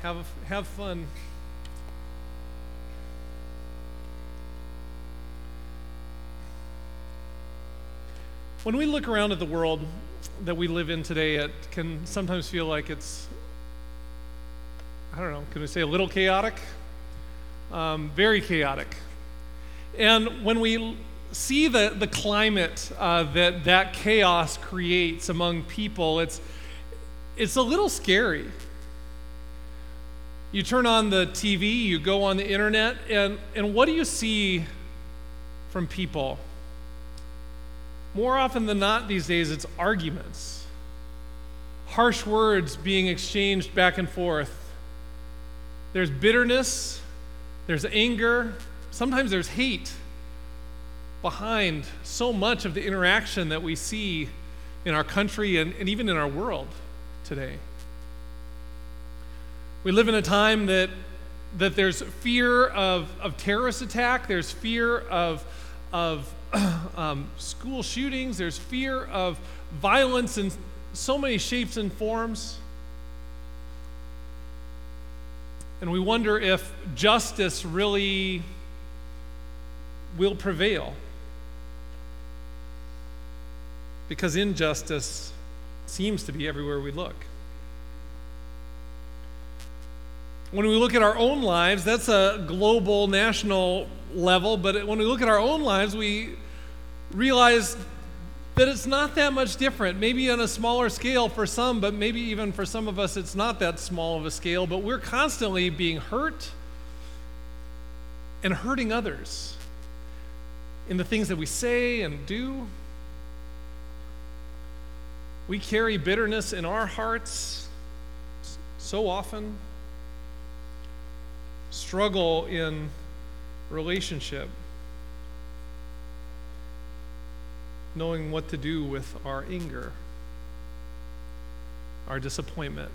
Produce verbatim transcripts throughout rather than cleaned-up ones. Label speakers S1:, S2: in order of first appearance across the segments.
S1: Have, have fun. When we look around at the world that we live in today, it can sometimes feel like it's, I don't know, can we say a little chaotic? Um, very chaotic. And when we see the, the climate uh, that that chaos creates among people, it's, it's a little scary. You turn on the T V, you go on the internet, and, and what do you see from people? More often than not these days, it's arguments, harsh words being exchanged back and forth. There's bitterness, there's anger, sometimes there's hate behind so much of the interaction that we see in our country and, and even in our world today. We live in a time that that there's fear of, of terrorist attack, there's fear of, of um, school shootings, there's fear of violence in so many shapes and forms. And we wonder if justice really will prevail, because injustice seems to be everywhere we look. When we look at our own lives, that's a global, national level, but when we look at our own lives, we realize that it's not that much different. Maybe on a smaller scale for some, but maybe even for some of us, it's not that small of a scale, but we're constantly being hurt and hurting others in the things that we say and do. We carry bitterness in our hearts so often. Struggle in relationship, knowing what to do with our anger, our disappointment.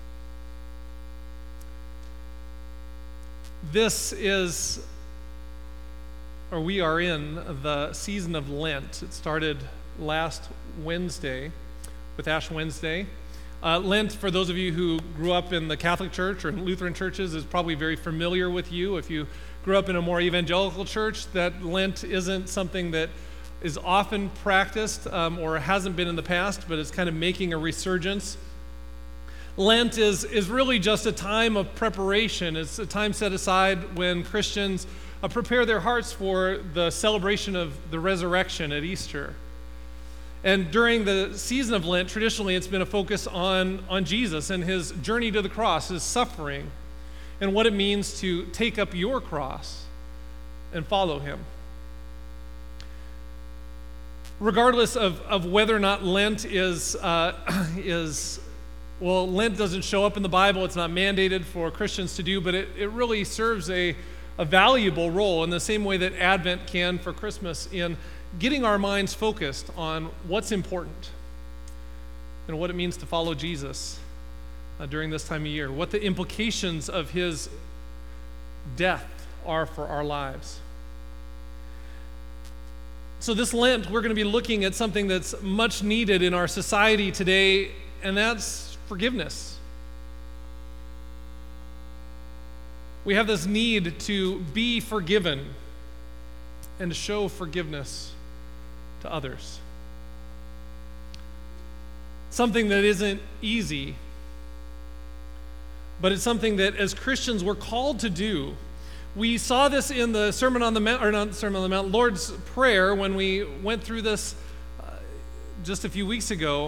S1: This is, or we are in the season of Lent. It started last Wednesday with Ash Wednesday. Uh, Lent, for those of you who grew up in the Catholic Church or in Lutheran churches, is probably very familiar with you. If you grew up in a more evangelical church, that Lent isn't something that is often practiced um, or hasn't been in the past, but it's kind of making a resurgence. Lent is, is really just a time of preparation. It's a time set aside when Christians uh, prepare their hearts for the celebration of the resurrection at Easter. And during the season of Lent, traditionally it's been a focus on, on Jesus and his journey to the cross, his suffering, and what it means to take up your cross and follow him. Regardless of, of whether or not Lent is, uh, is, well, Lent doesn't show up in the Bible, it's not mandated for Christians to do, but it, it really serves a, a valuable role in the same way that Advent can for Christmas in getting our minds focused on what's important and what it means to follow Jesus uh, during this time of year, what the implications of his death are for our lives. So this Lent, we're going to be looking at something that's much needed in our society today, and that's forgiveness. We have this need to be forgiven and to show forgiveness to others. Something that isn't easy, but it's something that as Christians we're called to do. We saw this in the Sermon on the Mount, or not Sermon on the Mount, Lord's Prayer, when we went through this uh, just a few weeks ago.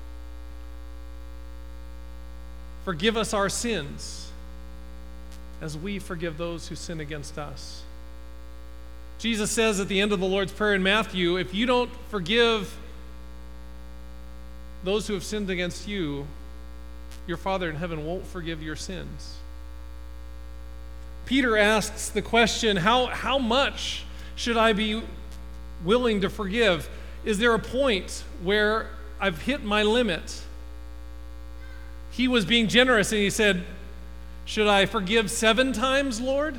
S1: Forgive us our sins as we forgive those who sin against us. Jesus says at the end of the Lord's Prayer in Matthew, if you don't forgive those who have sinned against you, your Father in heaven won't forgive your sins. Peter asks the question, how, how much should I be willing to forgive? Is there a point where I've hit my limit? He was being generous and he said, should I forgive seven times, Lord?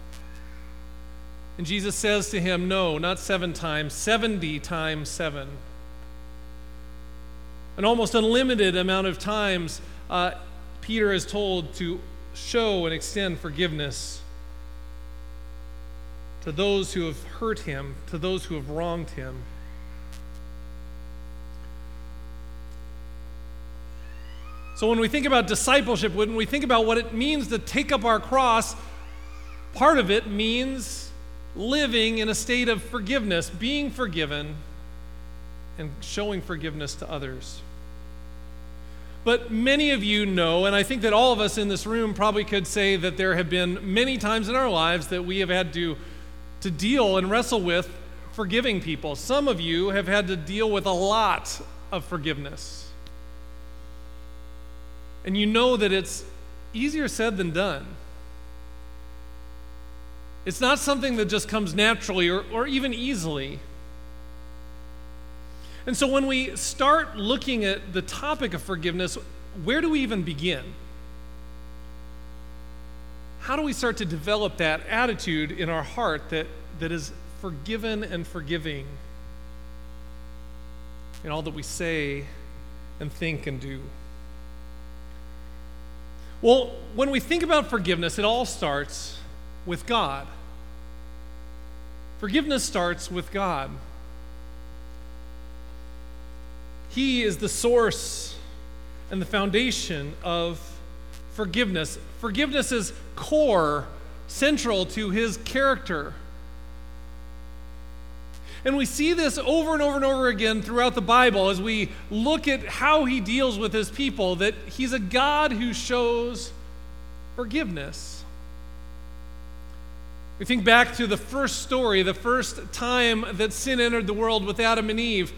S1: And Jesus says to him, no, not seven times, seventy times seven. An almost unlimited amount of times uh, Peter is told to show and extend forgiveness to those who have hurt him, to those who have wronged him. So when we think about discipleship, when we think about what it means to take up our cross, part of it means living in a state of forgiveness, being forgiven, and showing forgiveness to others. But many of you know, and I think that all of us in this room probably could say that there have been many times in our lives that we have had to, to deal and wrestle with forgiving people. Some of you have had to deal with a lot of forgiveness. And you know that it's easier said than done. It's not something that just comes naturally or, or even easily. And so when we start looking at the topic of forgiveness, where do we even begin? How do we start to develop that attitude in our heart that, that is forgiven and forgiving in all that we say and think and do? Well, when we think about forgiveness, it all starts with God. Forgiveness starts with God. He is the source and the foundation of forgiveness. Forgiveness is core, central to his character. And we see this over and over and over again throughout the Bible as we look at how he deals with his people, that he's a God who shows forgiveness. We think back to the first story, the first time that sin entered the world with Adam and Eve.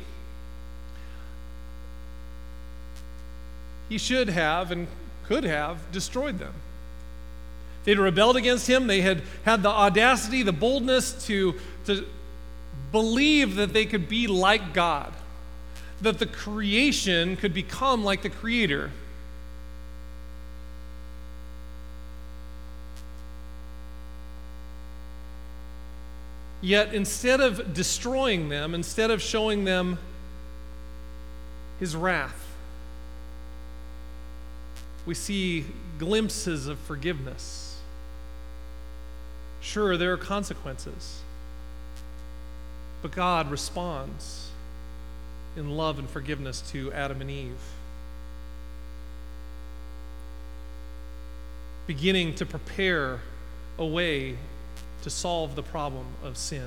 S1: He should have and could have destroyed them. They'd rebelled against him. They had had the audacity, the boldness to, to believe that they could be like God, that the creation could become like the Creator. Yet instead of destroying them, instead of showing them his wrath, we see glimpses of forgiveness. Sure, there are consequences, but God responds in love and forgiveness to Adam and Eve, beginning to prepare a way to solve the problem of sin.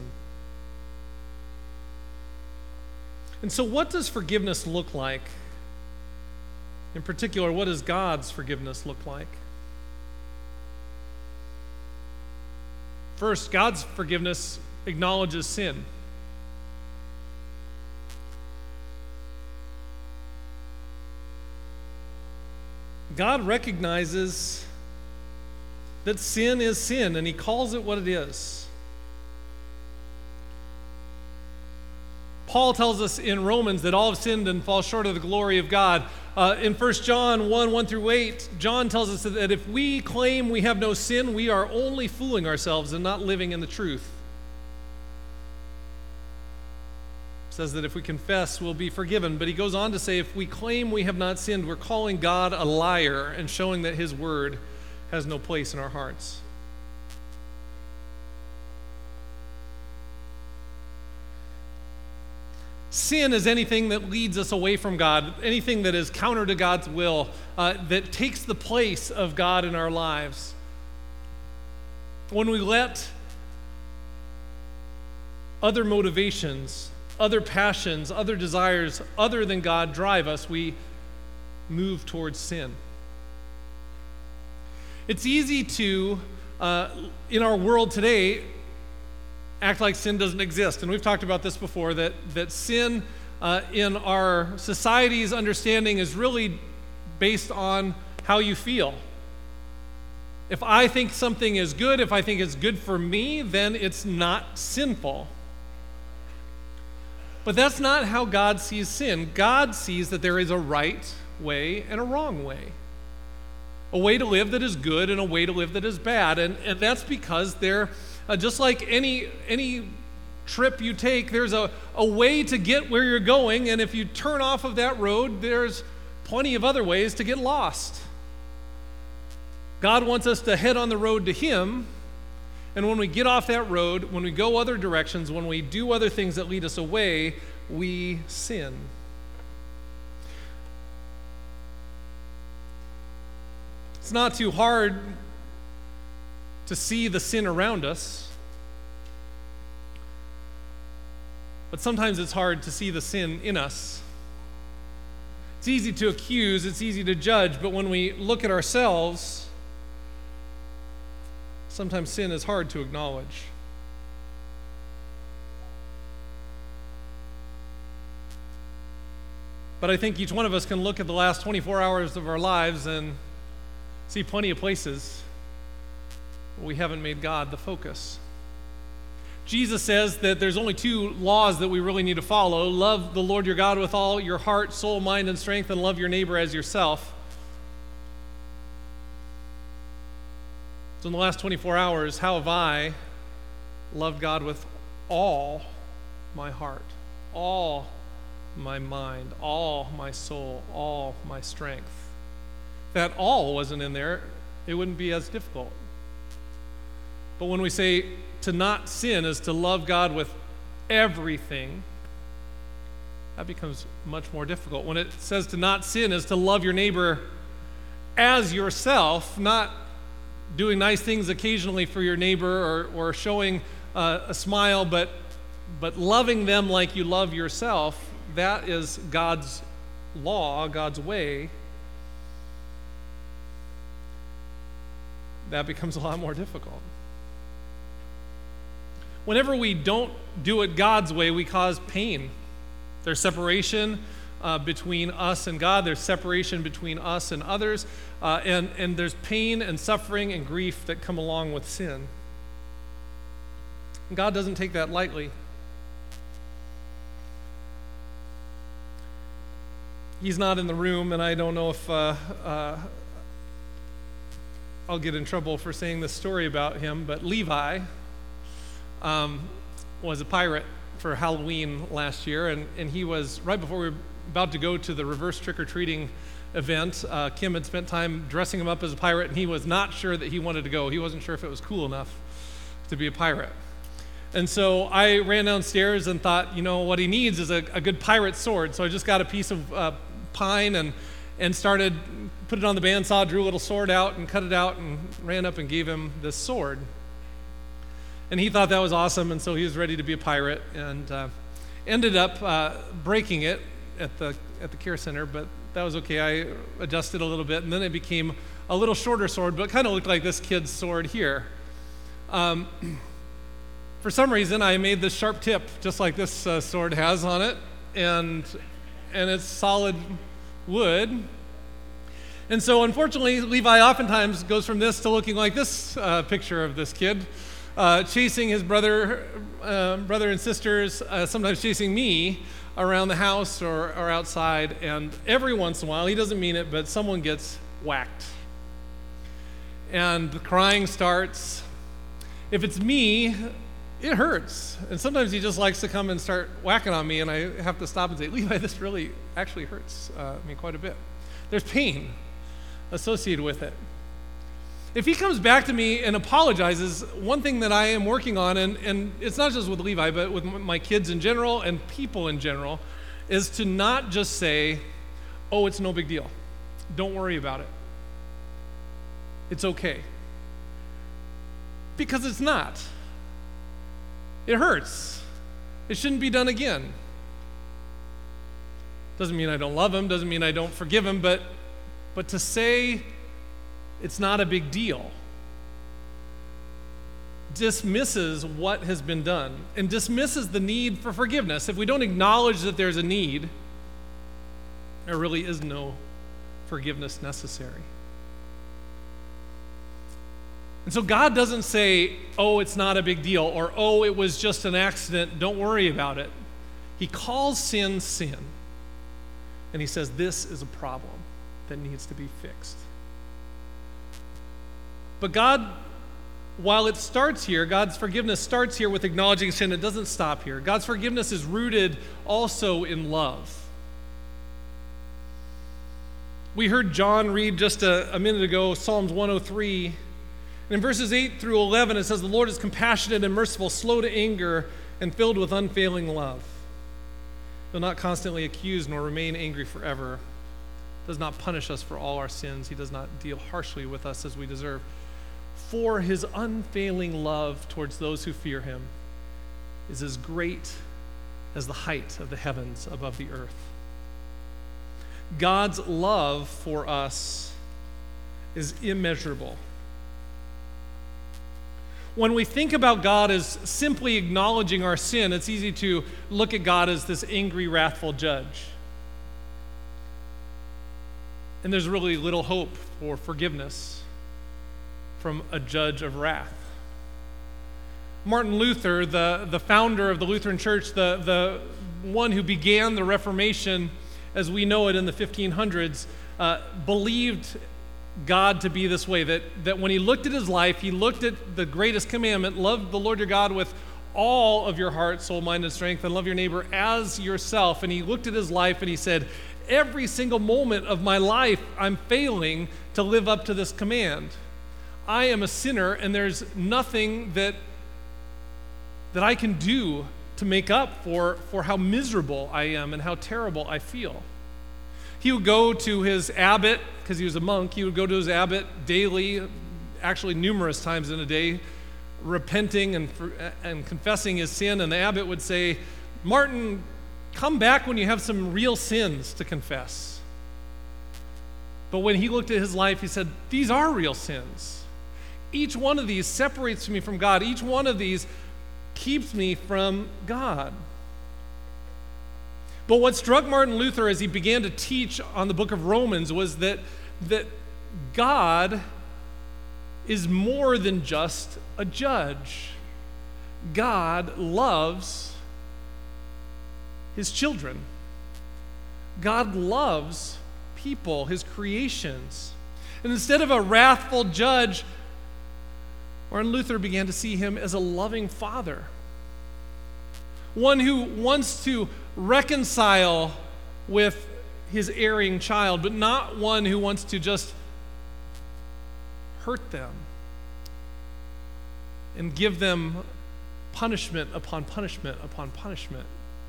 S1: And so what does forgiveness look like? In particular, what does God's forgiveness look like? First, God's forgiveness acknowledges sin. God recognizes that sin is sin, and he calls it what it is. Paul tells us in Romans that all have sinned and fall short of the glory of God. Uh, in First John one, one through eight, John tells us that if we claim we have no sin, we are only fooling ourselves and not living in the truth. It says that if we confess, we'll be forgiven. But he goes on to say, if we claim we have not sinned, we're calling God a liar and showing that his word has no place in our hearts. Sin is anything that leads us away from God, anything that is counter to God's will, uh, that takes the place of God in our lives. When we let other motivations, other passions, other desires other than God drive us, we move towards sin. It's easy to, uh, in our world today, act like sin doesn't exist. And we've talked about this before, that, that sin uh, in our society's understanding is really based on how you feel. If I think something is good, if I think it's good for me, then it's not sinful. But that's not how God sees sin. God sees that there is a right way and a wrong way. A way to live that is good and a way to live that is bad. And, and that's because they're, uh, just like any, any trip you take, there's a, a way to get where you're going. And if you turn off of that road, there's plenty of other ways to get lost. God wants us to head on the road to Him, and when we get off that road, when we go other directions, when we do other things that lead us away, we sin. It's not too hard to see the sin around us, but sometimes it's hard to see the sin in us. It's easy to accuse, it's easy to judge, but when we look at ourselves, sometimes sin is hard to acknowledge. But I think each one of us can look at the last twenty-four hours of our lives and see plenty of places where we haven't made God the focus. Jesus says that there's only two laws that we really need to follow. Love the Lord your God with all your heart, soul, mind, and strength, and love your neighbor as yourself. So in the last twenty-four hours, how have I loved God with all my heart, all my mind, all my soul, all my strength? If that all wasn't in there, it wouldn't be as difficult. But when we say to not sin is to love God with everything, that becomes much more difficult. When it says to not sin is to love your neighbor as yourself, not doing nice things occasionally for your neighbor or, or showing uh, a smile, but, but loving them like you love yourself, that is God's law, God's way. That becomes a lot more difficult. Whenever we don't do it God's way, we cause pain. There's separation uh, between us and God. There's separation between us and others. Uh, and, and there's pain and suffering and grief that come along with sin. And God doesn't take that lightly. He's not in the room, and I don't know if uh, uh, I'll get in trouble for saying this story about him, but Levi um, was a pirate for Halloween last year, and, and he was, right before we were about to go to the reverse trick-or-treating event, uh, Kim had spent time dressing him up as a pirate, and he was not sure that he wanted to go. He wasn't sure if it was cool enough to be a pirate. And so I ran downstairs and thought, you know, what he needs is a, a good pirate sword. So I just got a piece of uh, pine and and started, put it on the bandsaw, drew a little sword out and cut it out and ran up and gave him this sword. And he thought that was awesome, and so he was ready to be a pirate, and uh, ended up uh, breaking it at the at the care center, but that was okay. I adjusted a little bit, and then it became a little shorter sword, but kind of looked like this kid's sword here. Um, for some reason, I made this sharp tip, just like this uh, sword has on it, and and it's solid wood. And so, unfortunately, Levi oftentimes goes from this to looking like this uh, picture of this kid. Uh, chasing his brother, uh, brother and sisters, uh, sometimes chasing me around the house or, or outside, and every once in a while, he doesn't mean it, but someone gets whacked. And the crying starts. If it's me, it hurts. And sometimes he just likes to come and start whacking on me, and I have to stop and say, Levi, this really actually hurts uh, me quite a bit. There's pain associated with it. If he comes back to me and apologizes, one thing that I am working on, and, and it's not just with Levi, but with my kids in general and people in general, is to not just say, oh, it's no big deal. Don't worry about it. It's okay. Because it's not. It hurts. It shouldn't be done again. Doesn't mean I don't love him, doesn't mean I don't forgive him, but but to say it's not a big deal dismisses what has been done and dismisses the need for forgiveness. If we don't acknowledge that there's a need, there really is no forgiveness necessary. And so God doesn't say, oh, it's not a big deal, or oh, it was just an accident, don't worry about it. He calls sin sin. And he says, this is a problem that needs to be fixed. But God, while it starts here, God's forgiveness starts here with acknowledging sin. It doesn't stop here. God's forgiveness is rooted also in love. We heard John read just a, a minute ago Psalms one oh three. And in verses eight through eleven, it says, "The Lord is compassionate and merciful, slow to anger, and filled with unfailing love. He'll not constantly accuse nor remain angry forever. Does not punish us for all our sins. He does not deal harshly with us as we deserve. For his unfailing love towards those who fear him is as great as the height of the heavens above the earth." God's love for us is immeasurable. When we think about God as simply acknowledging our sin, it's easy to look at God as this angry, wrathful judge. And there's really little hope for forgiveness from a judge of wrath. Martin Luther, the, the founder of the Lutheran Church, the, the one who began the Reformation as we know it in the fifteen hundreds, uh, believed God to be this way, that, that when he looked at his life, he looked at the greatest commandment, love the Lord your God with all of your heart, soul, mind, and strength, and love your neighbor as yourself. And he looked at his life and he said, every single moment of my life, I'm failing to live up to this command. I am a sinner, and there's nothing that, that I can do to make up for, for how miserable I am and how terrible I feel. He would go to his abbot, because he was a monk, he would go to his abbot daily, actually numerous times in a day, repenting and, and confessing his sin, and the abbot would say, "Martin, come back when you have some real sins to confess." But when he looked at his life, he said, these are real sins. Each one of these separates me from God. Each one of these keeps me from God. But what struck Martin Luther as he began to teach on the book of Romans was that, that God is more than just a judge. God loves his children. God loves people, his creations. And instead of a wrathful judge, Martin Luther began to see him as a loving father, one who wants to reconcile with his erring child, but not one who wants to just hurt them and give them punishment upon punishment upon punishment.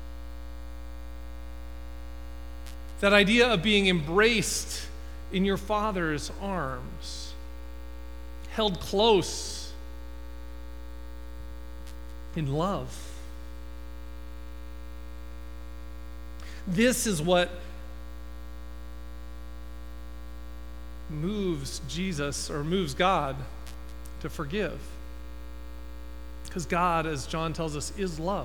S1: That idea of being embraced in your Father's arms, held close in love. This is what moves Jesus, or moves God, to forgive. Because God, as John tells us, is love.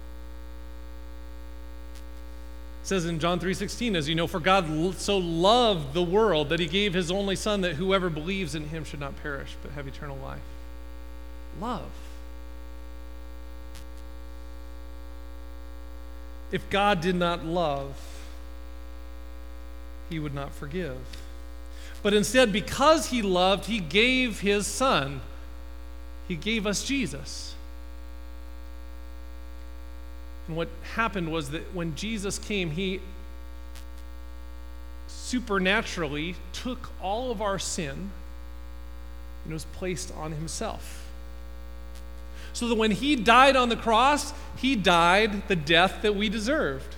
S1: It says in John three sixteen, as you know, for God so loved the world that he gave his only Son, that whoever believes in him should not perish but have eternal life. Love. If God did not love, he would not forgive. But instead, because he loved, he gave his Son. He gave us Jesus. And what happened was that when Jesus came, he supernaturally took all of our sin and was placed on himself. So that when he died on the cross, he died the death that we deserved.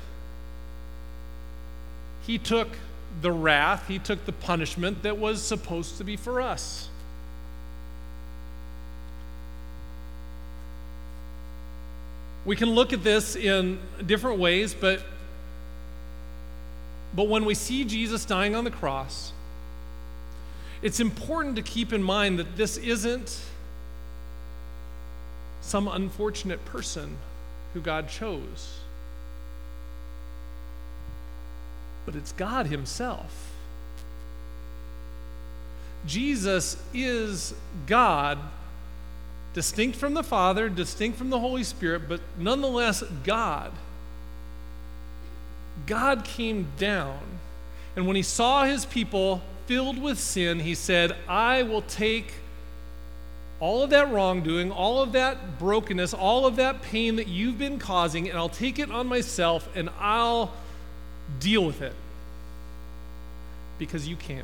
S1: He took the wrath, he took the punishment that was supposed to be for us. We can look at this in different ways, but, but when we see Jesus dying on the cross, it's important to keep in mind that this isn't some unfortunate person who God chose, but it's God himself. Jesus is God, distinct from the Father, distinct from the Holy Spirit, but nonetheless God. God came down, and when he saw his people filled with sin, he said, I will take all of that wrongdoing, all of that brokenness, all of that pain that you've been causing, and I'll take it on myself and I'll deal with it. because you can't.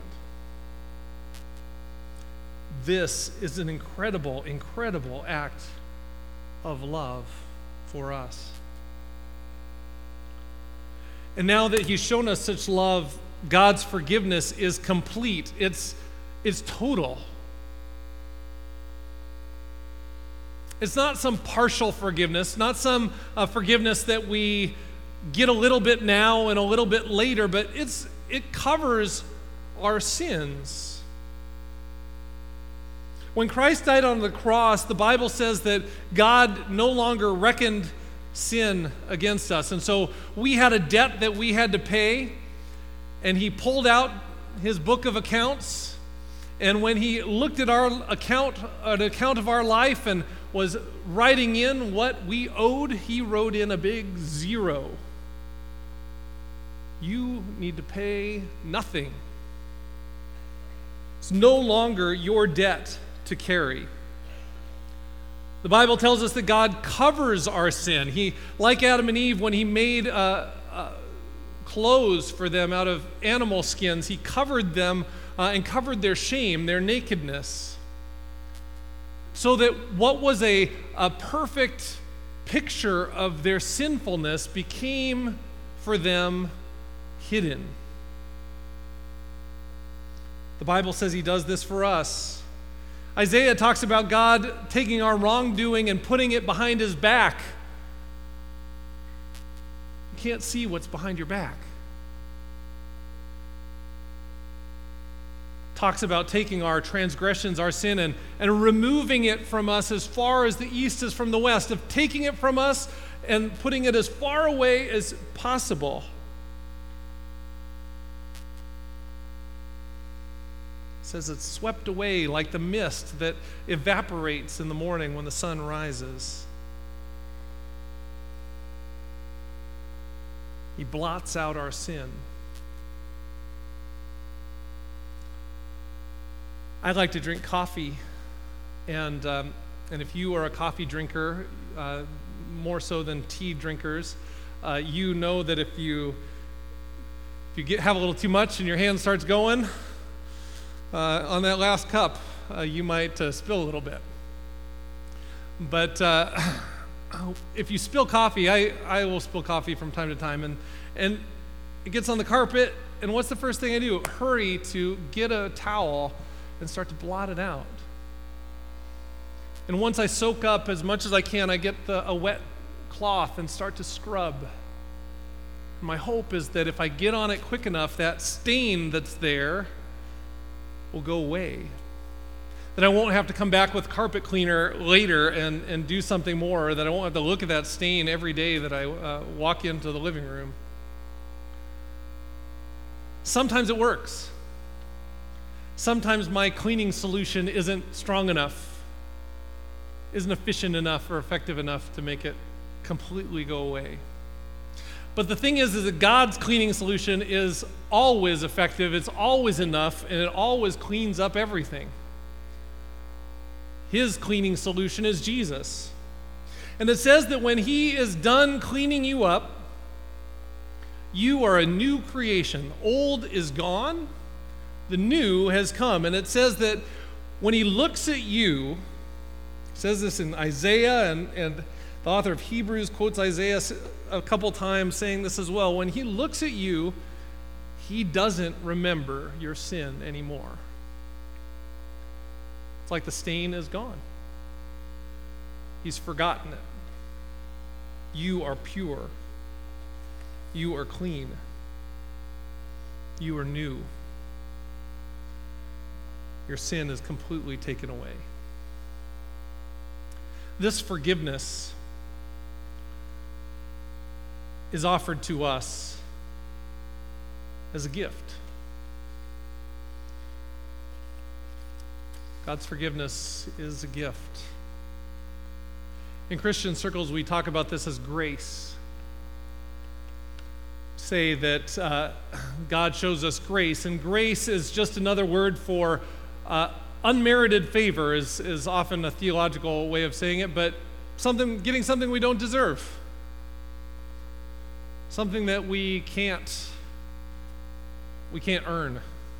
S1: This is an incredible, incredible act of love for us. And now that he's shown us such love, God's forgiveness is complete. It's, it's total. It's not some partial forgiveness, not some uh, forgiveness that we get a little bit now and a little bit later, but it's it covers our sins. When Christ died on the cross, the Bible says that God no longer reckoned sin against us. And so we had a debt that we had to pay, and he pulled out his book of accounts, and when he looked at our account, an account of our life and was writing in what we owed, he wrote in a big zero. You need to pay nothing. It's no longer your debt to carry. The Bible tells us that God covers our sin. He, like Adam and Eve, when he made uh, uh, clothes for them out of animal skins, he covered them uh, and covered their shame, their nakedness, so that what was a, a perfect picture of their sinfulness became for them hidden. The Bible says he does this for us. Isaiah talks about God taking our wrongdoing and putting it behind his back. You can't see what's behind your back. Talks about taking our transgressions, our sin, and, and removing it from us as far as the east is from the west, of taking it from us and putting it as far away as possible. It says it's swept away like the mist that evaporates in the morning when the sun rises. He blots out our sin. I like to drink coffee, and um, and if you are a coffee drinker, uh, more so than tea drinkers, uh, you know that if you if you get have a little too much and your hand starts going uh, on that last cup, uh, you might uh, spill a little bit. But uh, if you spill coffee, I, I will spill coffee from time to time, and and it gets on the carpet, and what's the first thing I do? Hurry to get a towel and start to blot it out. And once I soak up as much as I can, I get the, a wet cloth and start to scrub. My hope is that if I get on it quick enough, that stain that's there will go away. That I won't have to come back with carpet cleaner later and, and do something more, or that I won't have to look at that stain every day that I uh, walk into the living room. Sometimes it works. Sometimes my cleaning solution isn't strong enough, isn't efficient enough or effective enough to make it completely go away. But the thing is, is that God's cleaning solution is always effective, it's always enough, and it always cleans up everything. His cleaning solution is Jesus. And it says that when he is done cleaning you up, you are a new creation. Old is gone. The new has come. And it says that when he looks at you, it says this in Isaiah, and, and the author of Hebrews quotes Isaiah a couple times saying this as well. When he looks at you, he doesn't remember your sin anymore. It's like the stain is gone. He's forgotten it. You are pure. You are clean. You are new. Your sin is completely taken away. This forgiveness is offered to us as a gift. God's forgiveness is a gift. In Christian circles, we talk about this as grace. Say that uh, God shows us grace, and grace is just another word for Uh, unmerited favor is, is often a theological way of saying it, but something, getting something we don't deserve. Something that we can't, we can't earn.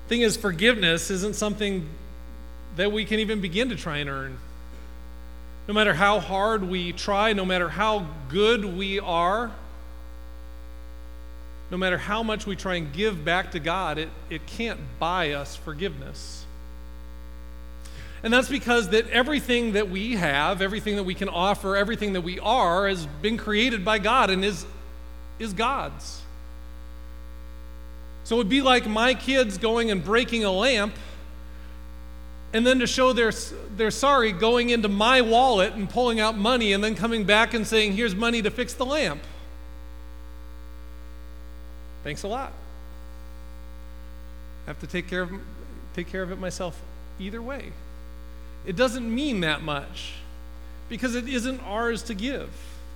S1: Thing is, forgiveness isn't something that we can even begin to try and earn. No matter how hard we try, no matter how good we are, no matter how much we try and give back to God, it, it can't buy us forgiveness. And that's because that everything that we have, everything that we can offer, everything that we are has been created by God and is, is God's. So it would be like my kids going and breaking a lamp, and then to show they're, they're sorry, going into my wallet and pulling out money and then coming back and saying, here's money to fix the lamp. Thanks a lot. I have to take care of, take care of it myself either way. It doesn't mean that much because it isn't ours to give.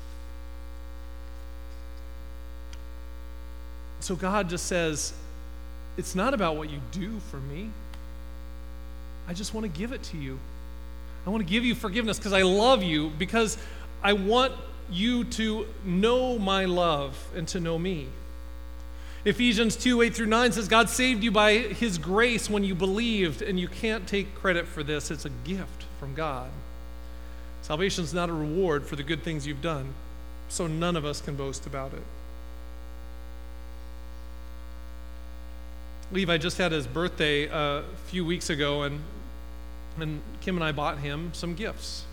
S1: So God just says, it's not about what you do for me. I just want to give it to you. I want to give you forgiveness because I love you, because I want you to know my love and to know me. Ephesians two, eight through nine says, God saved you by his grace when you believed, and you can't take credit for this. It's a gift from God. Salvation is not a reward for the good things you've done, so none of us can boast about it. Levi just had his birthday a few weeks ago, and, and Kim and I bought him some gifts.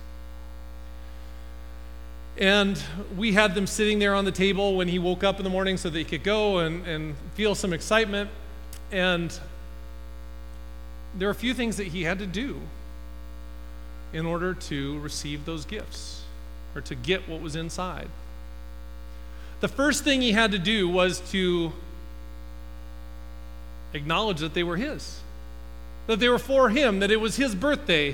S1: And we had them sitting there on the table when he woke up in the morning so that he could go and, and feel some excitement. And there are a few things that he had to do in order to receive those gifts or to get what was inside. The first thing he had to do was to acknowledge that they were his, that they were for him, that it was his birthday.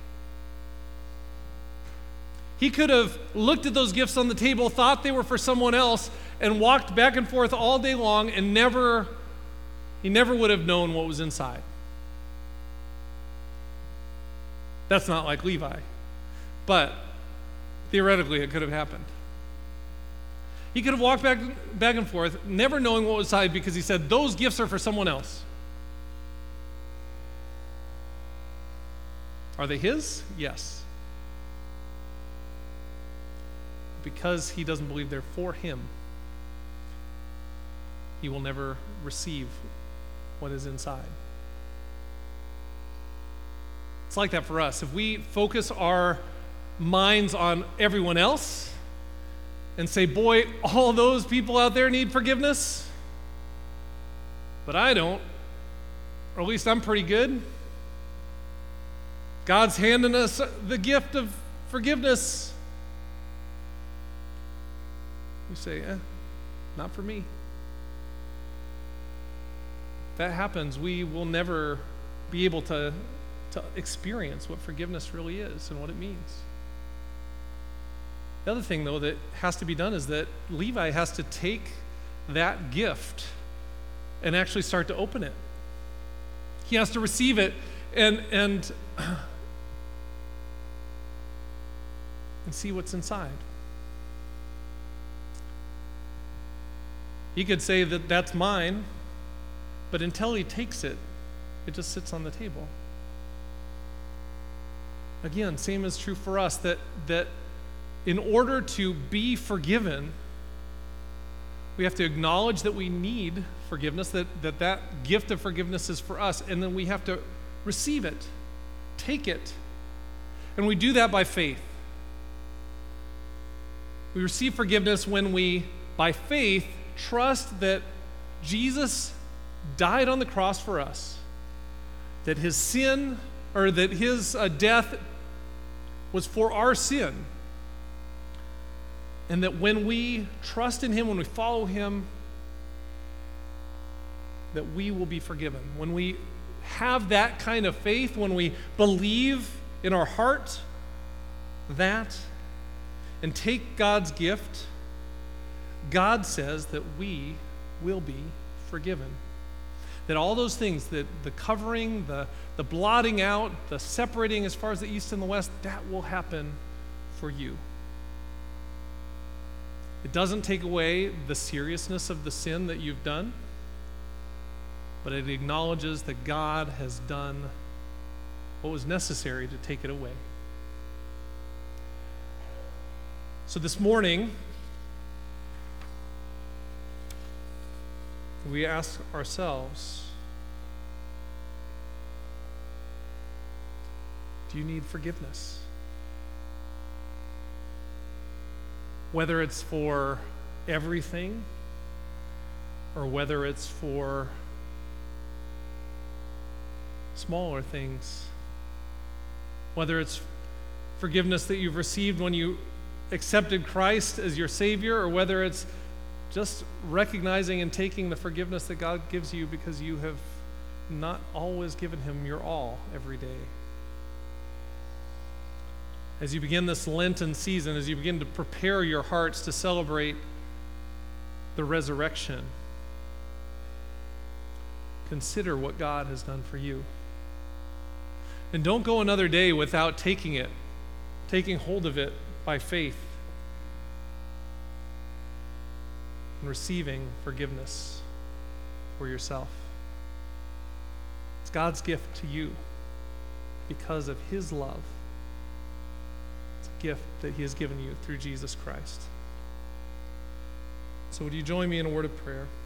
S1: He could have looked at those gifts on the table, thought they were for someone else, and walked back and forth all day long, and never, he never would have known what was inside. That's not like Levi, but theoretically it could have happened. He could have walked back, back and forth, never knowing what was inside, because he said, those gifts are for someone else. Are they his? Yes. Because he doesn't believe they're for him, he will never receive what is inside. It's like that for us. If we focus our minds on everyone else and say, boy, all those people out there need forgiveness, but I don't, or at least I'm pretty good. God's handing us the gift of forgiveness. You say, eh, not for me. If that happens, we will never be able to, to experience what forgiveness really is and what it means. The other thing, though, that has to be done is that Levi has to take that gift and actually start to open it. He has to receive it and and and see what's inside. He could say that that's mine, but until he takes it, it just sits on the table. Again, same is true for us, that that in order to be forgiven, we have to acknowledge that we need forgiveness, that, that that gift of forgiveness is for us, and then we have to receive it, take it. And we do that by faith. We receive forgiveness when we, by faith, trust that Jesus died on the cross for us, that his sin, or that his uh, death was for our sin, and that when we trust in him, when we follow him, that we will be forgiven. When we have that kind of faith, when we believe in our heart that and take God's gift, God says that we will be forgiven. That all those things, that the covering, the, the blotting out, the separating as far as the east and the west, that will happen for you. It doesn't take away the seriousness of the sin that you've done. but it acknowledges that God has done what was necessary to take it away. So this morning, we ask ourselves, do you need forgiveness? Whether it's for everything or whether it's for smaller things, whether it's forgiveness that you've received when you accepted Christ as your Savior, or whether it's just recognizing and taking the forgiveness that God gives you because you have not always given Him your all every day. As you begin this Lenten season, as you begin to prepare your hearts to celebrate the resurrection, consider what God has done for you. And don't go another day without taking it, taking hold of it by faith and receiving forgiveness for yourself. It's God's gift to you because of His love. It's a gift that He has given you through Jesus Christ. So would you join me in a word of prayer?